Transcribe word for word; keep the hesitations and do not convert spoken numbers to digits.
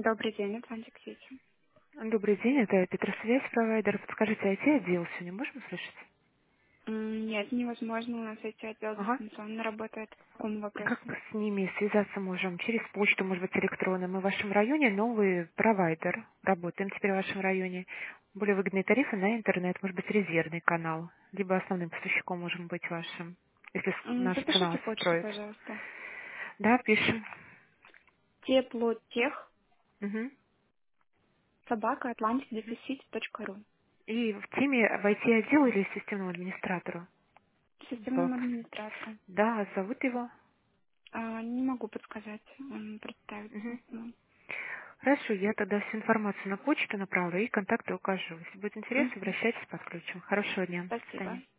Добрый день, Атлантик Сити. Добрый день, это Петросвязь провайдер. Подскажите, ай ти-отдел сегодня можем услышать? М, Нет, невозможно, у нас эти отдел Ага. дистанционно работает. По какому вопросу? Как с ними связаться можем? Через почту, может быть, электронно. Мы в вашем районе новый провайдер. Работаем теперь в вашем районе. Более выгодные тарифы на интернет, может быть, резервный канал. Либо основным поставщиком можем быть вашим, если с- М, наша цена Запишите вас почту, устроит. пожалуйста. Да, пишем. Теплотех Мгм. собака атлантик точка ру. И в теме в ай ти-отдел или системному администратору? Системному Бокс. администратору. Да, зовут его. А, не могу подсказать, он представится. Мгм. Ну, Хорошо, я тогда всю информацию на почту направлю и контакты укажу. Если будет интерес, мгм. обращайтесь, подключим. Хорошего дня. До Спасибо. свидания.